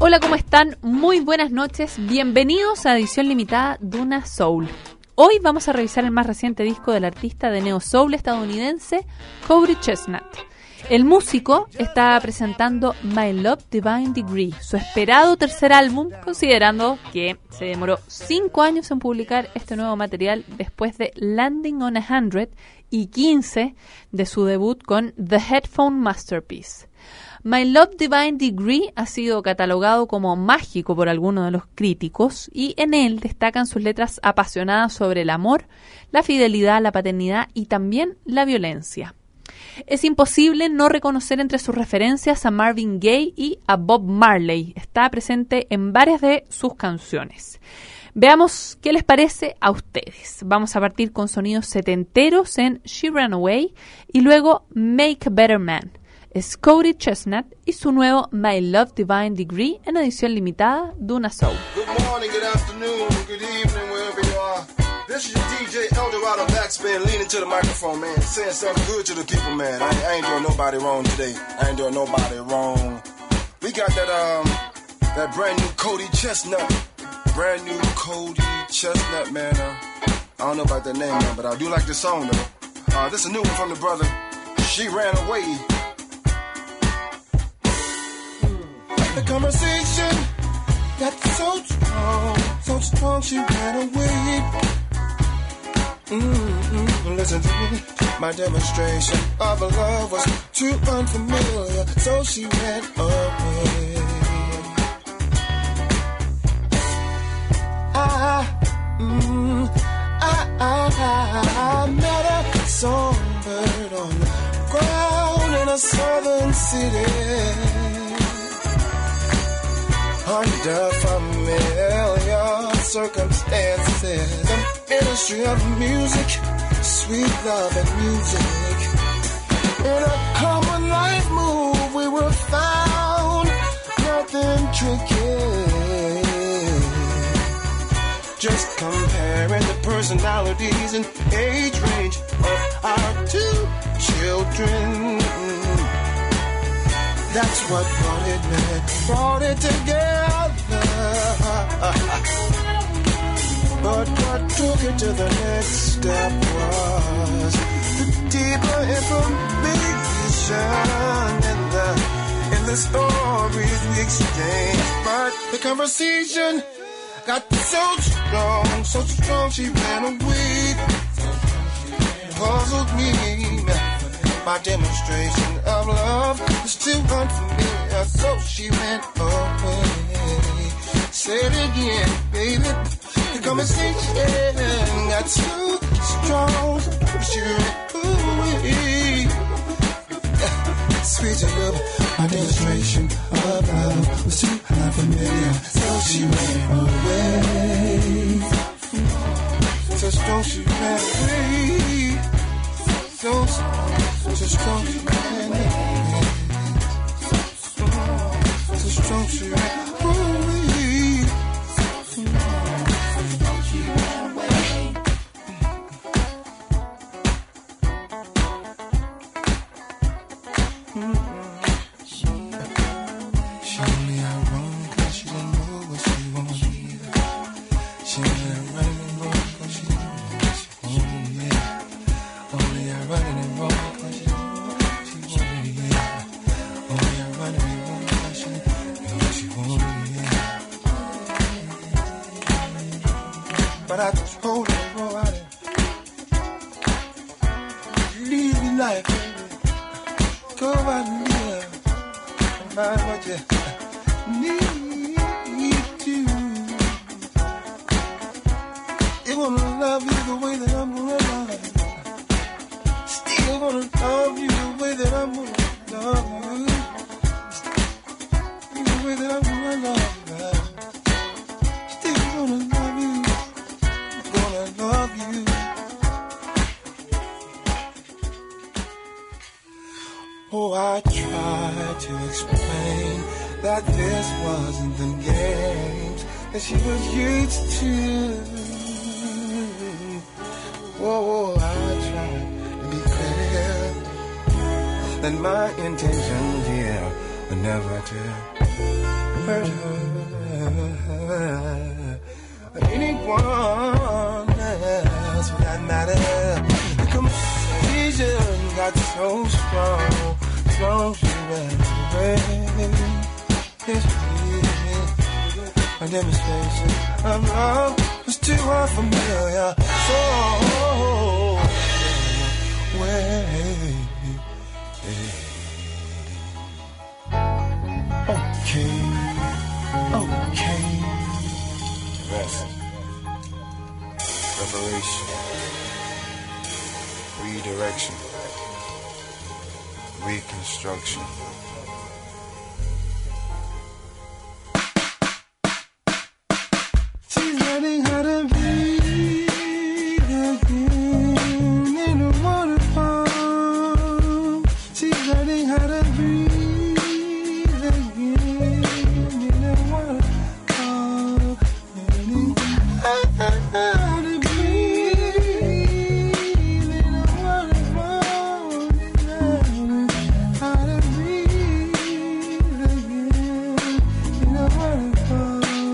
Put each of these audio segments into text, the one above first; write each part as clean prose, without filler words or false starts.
Hola, ¿cómo están? Muy buenas noches. Bienvenidos a edición limitada Duna Soul. Hoy vamos a revisar el más reciente disco del artista de neo soul estadounidense Cody Chestnut. El músico está presentando My Love Divine Degree, su esperado tercer álbum, considerando que se demoró 5 años en publicar este nuevo material después de Landing on 100 y 15 de su debut con The Headphone Masterpiece. My Love Divine Degree ha sido catalogado como mágico por algunos de los críticos y en él destacan sus letras apasionadas sobre el amor, la fidelidad, la paternidad y también la violencia. Es imposible no reconocer entre sus referencias a Marvin Gaye y a Bob Marley. Está presente en varias de sus canciones. Veamos qué les parece a ustedes. Vamos a partir con sonidos setenteros en She Ran Away y luego Make a Better Man. Es Cody Chestnut y su nuevo My Love Divine Degree en edición limitada Duna Soul. Good morning, good afternoon, good evening, wherever you are. This is your DJ Eldorado Backspin leaning to the microphone, man, saying something good to the people, man. I ain't doing nobody wrong today. I ain't doing nobody wrong. We got that brand new Cody Chestnut. Brand new Cody Chestnut, man. I don't know about that name, man, but I do like the song, though. This is a new one from the brother. She Ran Away. The conversation got so strong she ran away. Listen to me. My demonstration of love was too unfamiliar, so she ran away. I met a songbird on the ground in a southern city. Under familiar circumstances, the ministry of music, sweet love and music. In a common life move, we were found, nothing tricky. Just comparing the personalities and age range of our two children. That's what brought it together. But what took it to the next step was the deeper information in the stories we exchanged. But the conversation got so strong she ran away. Puzzled me. My demonstration of love is too unfamiliar, so she went away. Say it again, baby. The conversation got too strong, she went away. Sweet love, my demonstration of love was too unfamiliar, so she went away. So strong, she ran away. So strong she ran away. So strong she ran away. She only out wrong 'cause she didn't know what she wanted. She only out running and wrong 'cause she didn't know what she wanted. Yeah. Only out running and wrong. But I just hold it and roll out it. Leave me life, baby. Go out and live. And find what you need to. You're gonna love you the way that I'm gonna love you. Still gonna love you the way that I'm gonna love you. The way that I'm gonna love you. Oh, I tried to explain that this wasn't the games that she was used to. Oh, I tried to be clear that my intentions here were never to hurt her. Anyone else for that matter. The confusion got so strong, so she ran away. Yes, please. My demonstration of love was too unfamiliar. So wait. Okay. Rest. Reparation. Redirection. Reconstruction. She's learning how to breathe again in a waterfall. She's learning how to breathe again in a waterfall. How to breathe in a waterfall. How to breathe again in a waterfall.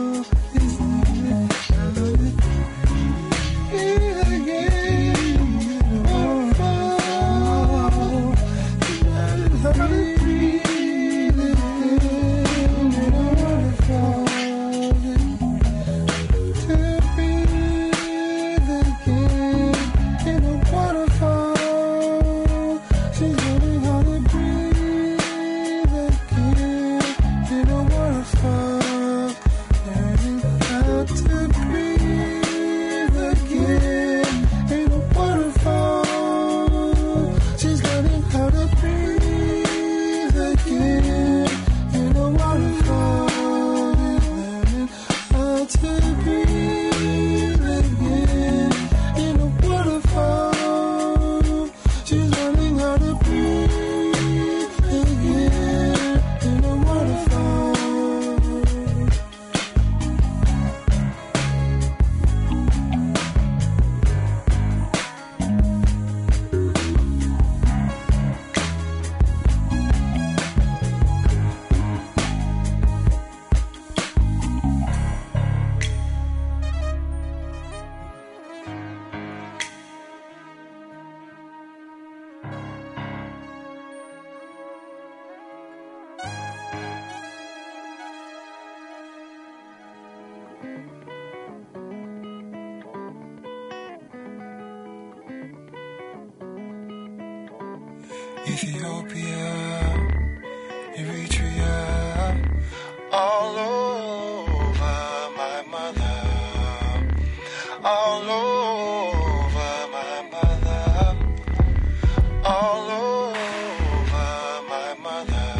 Ethiopia, Eritrea, all over my mother, all over my mother, all over my mother,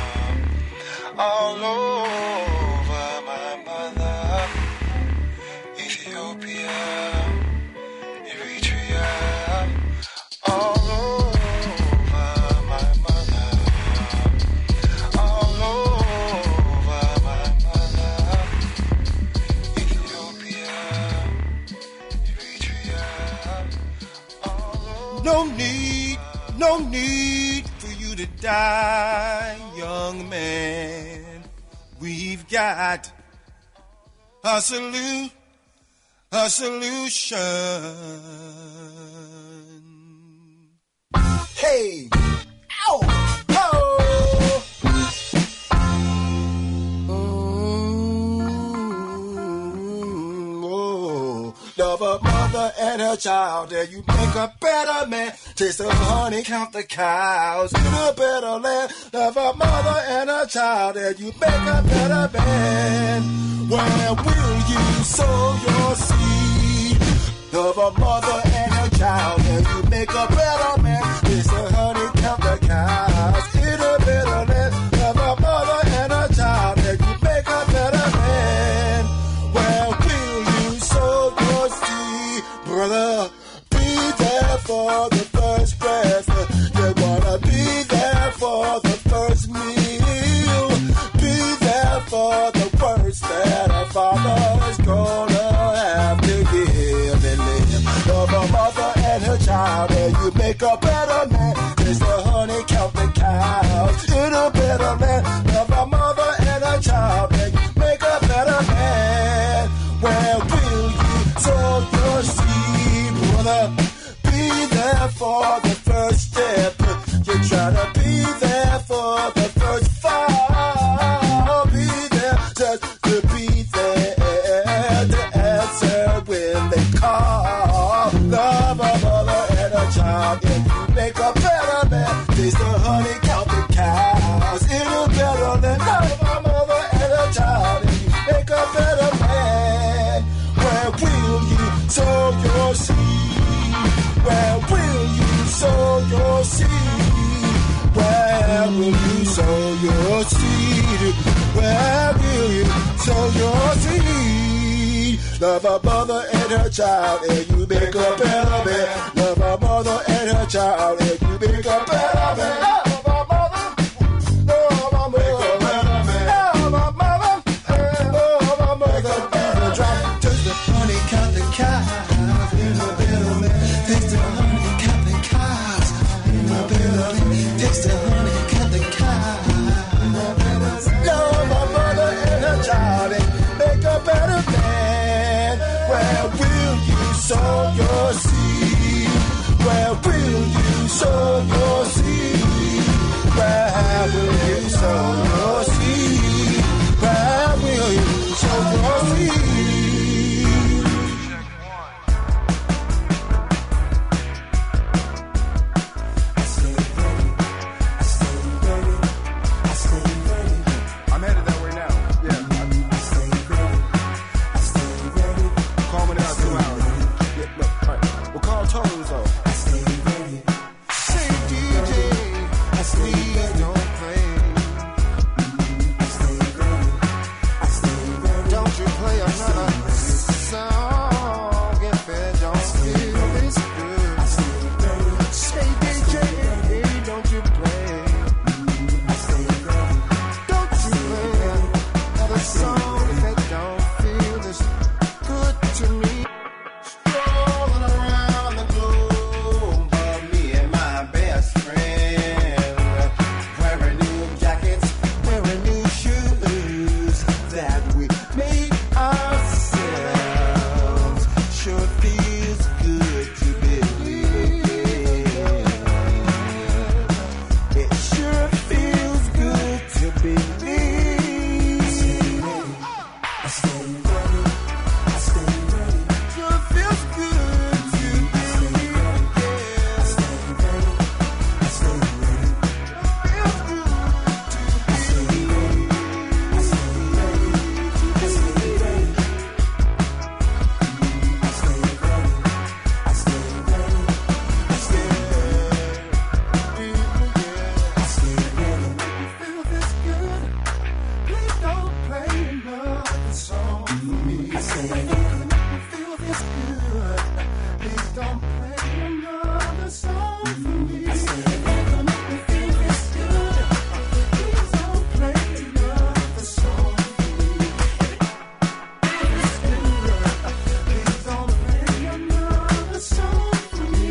all over my mother, Ethiopia, Eritrea, all No need for you to die, young man. We've got a solution. Hey, ow, oh. Love a mother and her child, and you make a better man. Taste the honey, count the cows in a better land. Love a mother and a child, and you make a better man. Where will you sow your seed? Love a mother and a child, and you make a better man. Taste the honey, count the cows in a better land. Love a mother and a child, and you make a better man. Where will you sow your seed, brother? Be there for the first breath. You wanna be there for the first meal. Be there for the worst that a father's gonna have to give and live. Love a mother and her child, and you make a better man. Taste the honey, count the cows in a better land. Love a mother and a child, and sow your seed? Where will you sow your seed? Love a mother and her child, and you make a better man. Love a mother and her child, and you make a better man. Love a mother, love a mother, love a mother, love a mother. Drop, touch the honey, count the cows in a better man. Taste the honey, count the cows in a better man. Taste the honey, count the cows in a better man. Love a mother and her child, and make a better man. Where will you sow your seed? Where will you sow your seed? Where will you sow your seed? Where will you sow your seed? I'm headed that way now. Yeah. Call me in about 2 hours. Yeah, look, all right. We'll call Tones off. Say DJ, please don't play. Don't you play another song if it don't feel this good. Say DJ, don't you play. Don't you play another song if it don't feel this good to me. Strolling around the globe, me and my best friend, wearing new jackets, wearing new shoes that we made ourselves. Sure feels good to believe. It sure feels good to believe. Sure feels good to believe. Feel this good. Please don't play another song for me. Feel this good. Please don't play another song for me. Feel this good. Please don't play another song for me. Feel this good. Please don't play another song for me.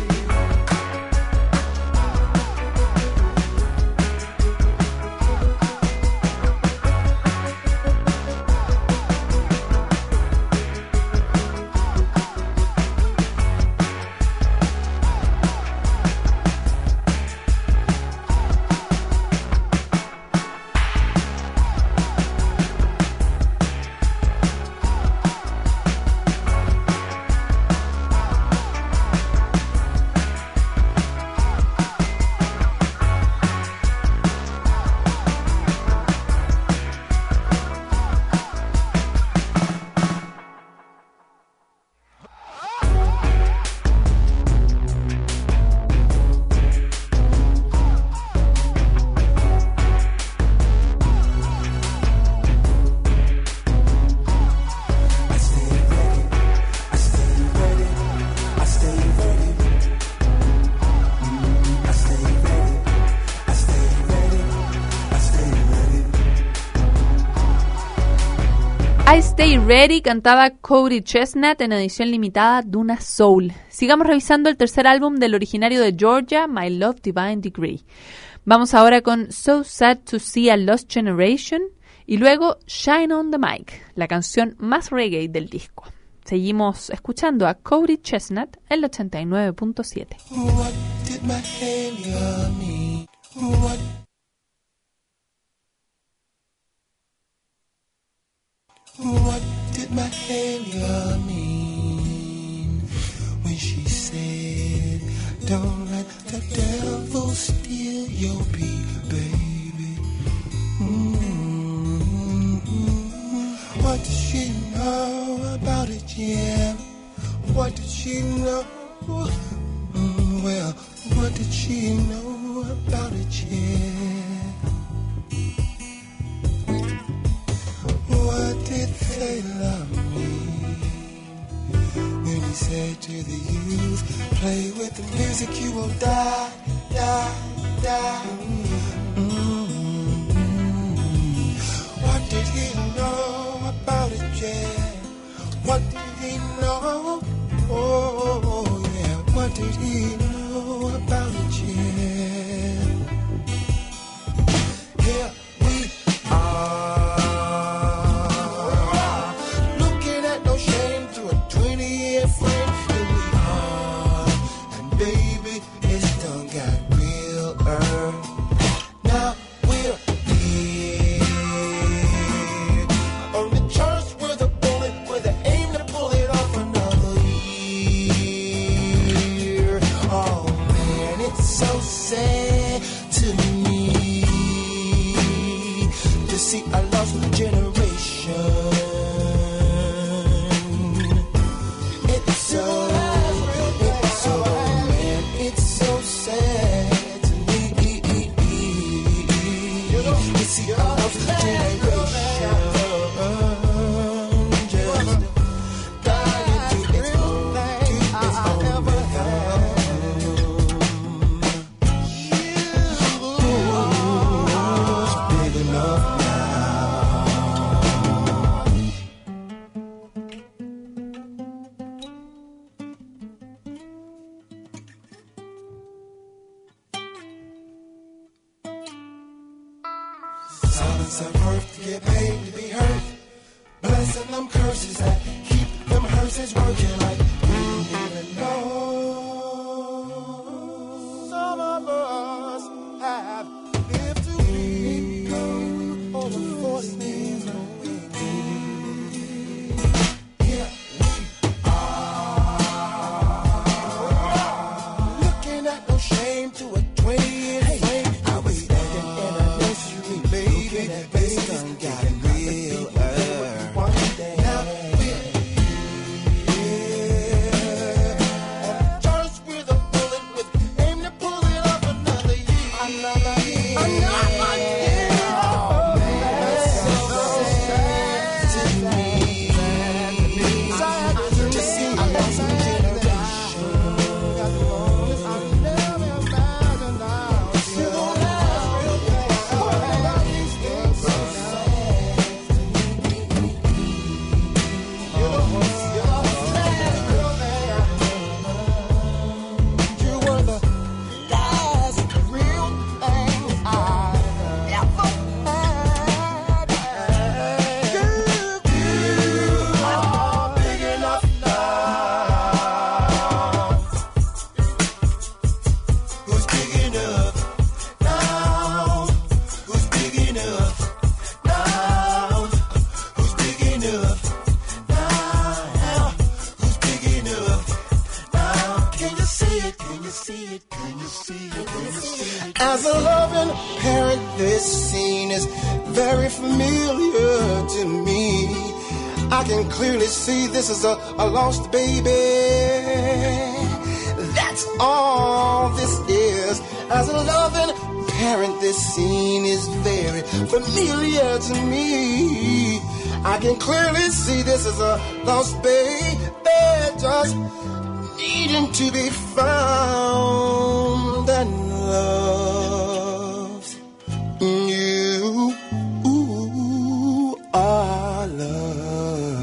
I Stay Ready cantaba Cody Chestnut en edición limitada Duna Soul. Sigamos revisando el tercer álbum del originario de Georgia, My Love Divine Degree. Vamos ahora con So Sad to See a Lost Generation y luego Shine on the Mic, la canción más reggae del disco. Seguimos escuchando a Cody Chestnut en el 89.7. What did my failure mean? What did my failure mean when she said, don't let the devil steal your peace, baby? What did she know about it, yeah? What did she know? Well, what did she know about it, yeah? to the youth. Play with the music, you will die, die, die. What did he know about it, yeah? What did he know? Oh, yeah. What did he know about it, yeah? Here we are, looking at no shame through a 20-year frame. Here we are, and baby, it's done got realer. Now we're here on the church with a bullet, with an aim to pull it off another year. Oh man, it's so sad to me to see a lost generation. It's so, man, it's so sad to me to see a lost generation just dying to its own rhythm. It's big enough now. Silence of worth to get paid to be hurt. Blessing them curses that keep them hearses working like we don't even know. Some of us have lived to be over 40 years and we here we are, looking at no shame to a 20-year frame. I was standing in a nursery, baby, it's done got real. One day now we're here on the church with a bullet, with aim to pull it off another year. Another year. Another year. Oh man, it's so sad to me. Sad to see a lost generation. I never imagined I'll see the last real thing. All these things so sad to me. You know, you're the last real thing. You were the last real thing I ever had. You are big enough now. Who's big enough now? Who's big enough now? Who's big enough now? Who's big enough now? Can you see it? Can you see it? Can you see it? Can you see it? As a loving parent, this scene is very familiar to me. I can clearly see this is a lost baby. That's all this is. As a loving parent, this scene is very familiar to me. I can clearly see this is a lost baby, just needing to be found and loved. You are love.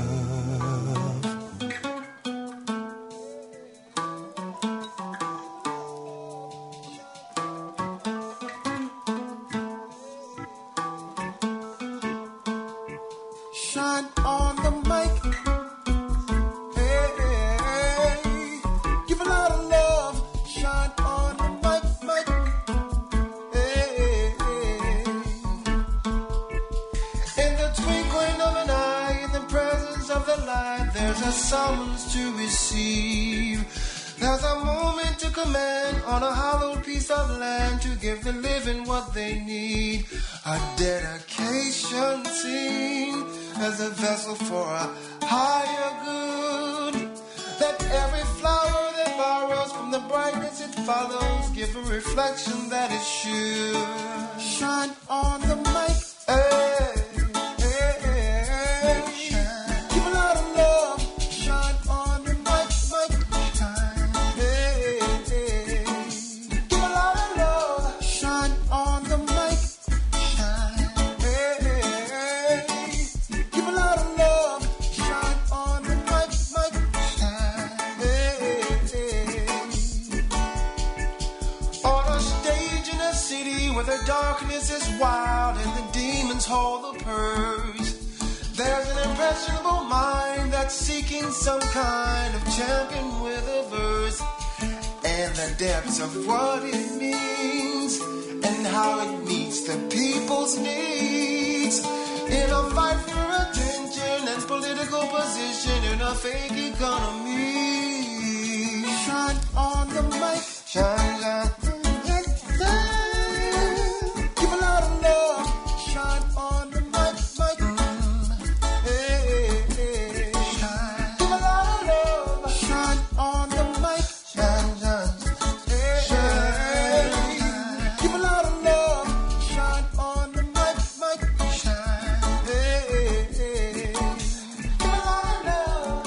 Shine on the mic. Hey, hey, hey. Give a lot of love. Shine on the mic, mic. Hey, hey, hey. In the twinkling of an eye, in the presence of the light, there's a summons to receive. There's a moment to command on a hallowed piece of land to give the living what they need. A dedication scene as a vessel for a higher good. Let every flower that borrows from the brightness it follows give a reflection that is sure. Shine on the mic. Hey, hey, hey. Give a lot of love. Shine on the mic, mic. where the darkness is wild and the demons hold the purse. There's an impressionable mind that's seeking some kind of champion with a verse. And the depths of what it means and how it meets the people's needs. In a fight for attention and political position in a fake economy. Shine on the mic, shine, shine. Give a lot of love, shine on the mic, mic. Hey, hey, shine. Give a lot of love, shine on the mic, shine, shine. Hey, hey. Give a lot of love, shine on the mic, mic, shine. Hey, hey. Give a lot of love.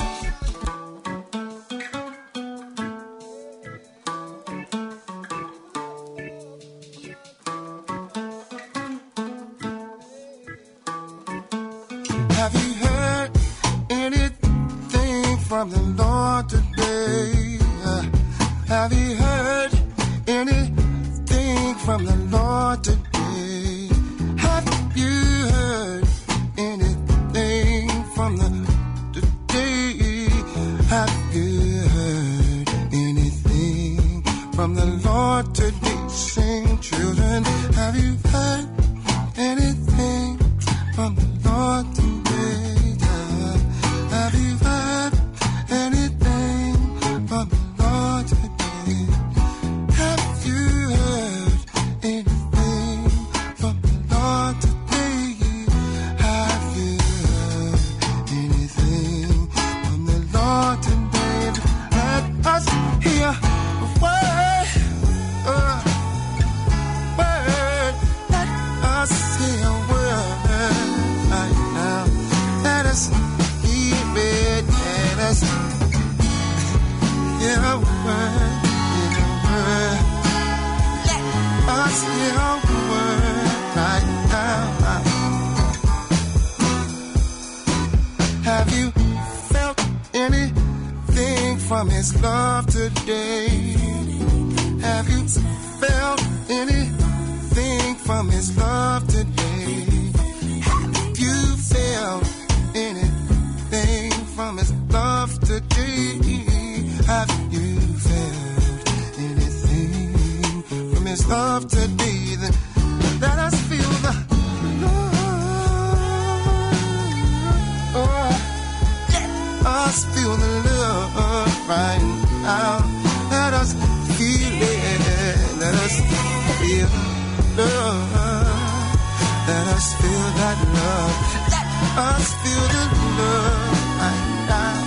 Have you heard anything from the Lord today? Have you heard anything from the Lord today? Have you heard anything from the today? Have you heard anything from the Lord today? Sing, children, have you heard anything from the Lord today? Have you heard anything from the Lord today? Have you heard anything from the Lord today? Have you heard anything from the Lord today? Let us hear a word, word. Let us hear a word right now. Let us hear it. Let us hear a word, hear a word. Let us hear a word right now. Have you felt anything from His love today? Have you felt anything from His love today? Have you felt anything from His love today? Have you felt anything from His love today? Then let us feel the love. Let us feel the love right now. Let us feel it. Let us feel love. Let us feel that love. Let us feel the love right now.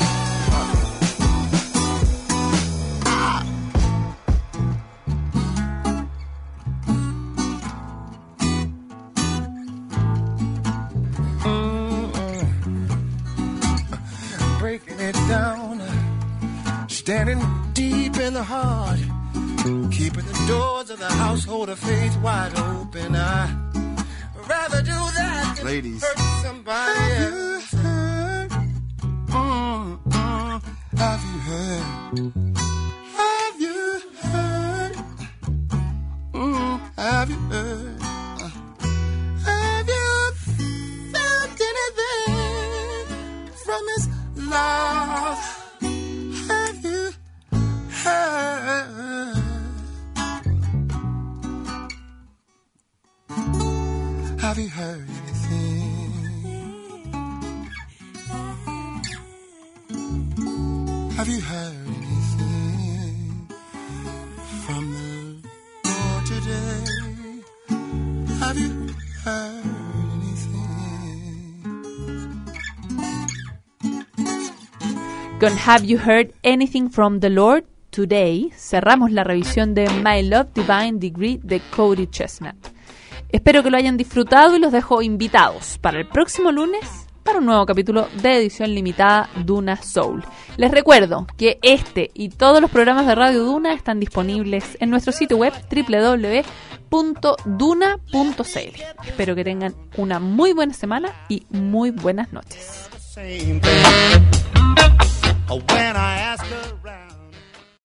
Breaking it down, standing deep in the heart, keeping the doors of the household of faith wide open. I'd rather do that than Ladies. hurt somebody else. Have you heard? Have you heard? Have you heard? Have you felt anything from His love? Have you heard? Have you heard anything? Have you heard anything from the Lord today? Have you heard anything? Con Have You Heard Anything From The Lord Today, cerramos la revisión de My Love Divine Degree de Cody Chestnut. Espero que lo hayan disfrutado y los dejo invitados para el próximo lunes para un nuevo capítulo de edición limitada Duna Soul. Les recuerdo que este y todos los programas de Radio Duna están disponibles en nuestro sitio web www.duna.cl. Espero que tengan una muy buena semana y muy buenas noches. Same thing.